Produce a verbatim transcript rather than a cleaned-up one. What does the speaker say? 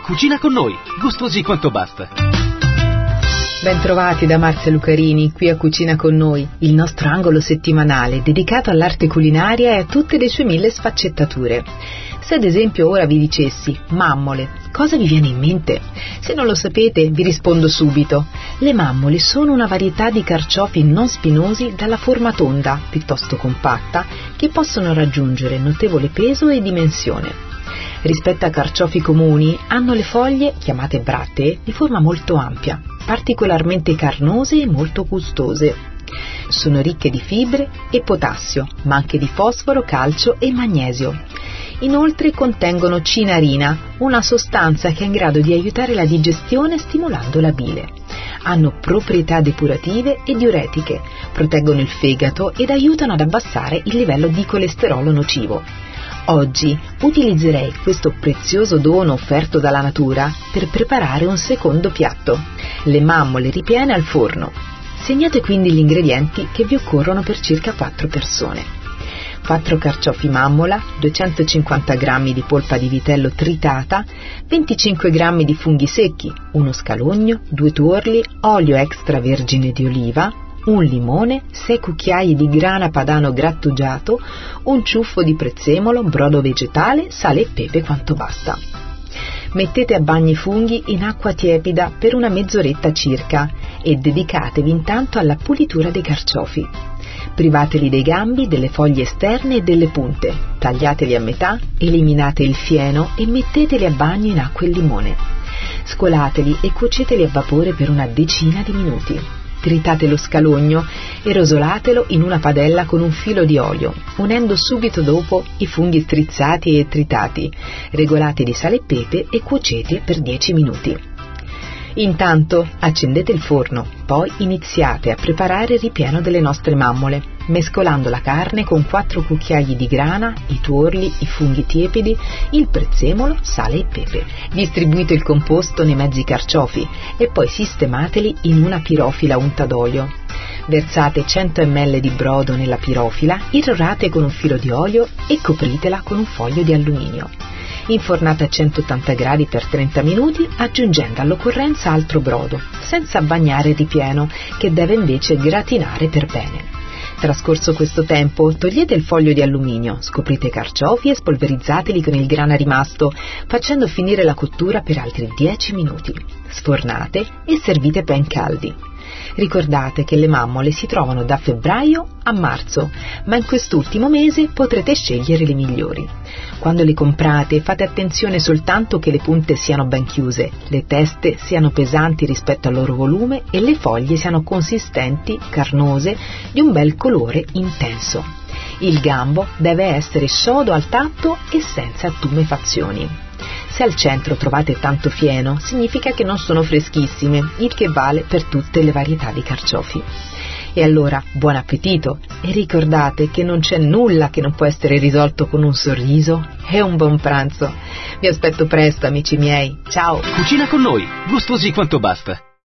Cucina con noi, gustosi quanto basta. Bentrovati da Marzia Lucarini, qui a Cucina con noi, il nostro angolo settimanale dedicato all'arte culinaria e a tutte le sue mille sfaccettature. Se ad esempio ora vi dicessi mammole, cosa vi viene in mente? Se non lo sapete vi rispondo subito. Le mammole sono una varietà di carciofi non spinosi dalla forma tonda, piuttosto compatta, che possono raggiungere notevole peso e dimensione. Rispetto a carciofi comuni, hanno le foglie, chiamate brattee, di forma molto ampia, particolarmente carnose e molto gustose. Sono ricche di fibre e potassio, ma anche di fosforo, calcio e magnesio. Inoltre contengono cinarina, una sostanza che è in grado di aiutare la digestione stimolando la bile. Hanno proprietà depurative e diuretiche, proteggono il fegato ed aiutano ad abbassare il livello di colesterolo nocivo. Oggi utilizzerei questo prezioso dono offerto dalla natura per preparare un secondo piatto, le mammole ripiene al forno. Segnate quindi gli ingredienti che vi occorrono per circa quattro persone. quattro carciofi mammola, duecentocinquanta grammi di polpa di vitello tritata, venticinque grammi di funghi secchi, uno scalogno, due tuorli, olio extravergine di oliva, un limone, sei cucchiai di grana padano grattugiato, un ciuffo di prezzemolo, brodo vegetale, sale e pepe quanto basta. Mettete a bagno i funghi in acqua tiepida per una mezz'oretta circa e dedicatevi intanto alla pulitura dei carciofi. Privateli dei gambi, delle foglie esterne e delle punte, tagliateli a metà, eliminate il fieno e metteteli a bagno in acqua e limone. Scolateli e cuoceteli a vapore per una decina di minuti. Tritate lo scalogno e rosolatelo in una padella con un filo di olio, unendo subito dopo i funghi strizzati e tritati, regolati di sale e pepe e cuocete per dieci minuti. Intanto accendete il forno, poi iniziate a preparare il ripieno delle nostre mammole, mescolando la carne con quattro cucchiai di grana, i tuorli, i funghi tiepidi, il prezzemolo, sale e pepe. Distribuite il composto nei mezzi carciofi e poi sistemateli in una pirofila unta d'olio. Versate cento millilitri di brodo nella pirofila, irrorate con un filo di olio e copritela con un foglio di alluminio. Infornate a centottanta gradi per trenta minuti, aggiungendo all'occorrenza altro brodo, senza bagnare il ripieno, che deve invece gratinare per bene. Trascorso questo tempo, togliete il foglio di alluminio, scoprite i carciofi e spolverizzateli con il grana rimasto, facendo finire la cottura per altri dieci minuti. Sfornate e servite ben caldi. Ricordate che le mammole si trovano da febbraio a marzo, ma in quest'ultimo mese potrete scegliere le migliori. Quando le comprate fate attenzione soltanto che le punte siano ben chiuse, le teste siano pesanti rispetto al loro volume e le foglie siano consistenti, carnose, di un bel colore intenso. Il gambo deve essere sodo al tatto e senza tumefazioni. Se al centro trovate tanto fieno, significa che non sono freschissime, il che vale per tutte le varietà di carciofi. E allora, buon appetito e ricordate che non c'è nulla che non può essere risolto con un sorriso e un buon pranzo. Vi aspetto presto, amici miei. Ciao! Cucina con noi, gustosi quanto basta.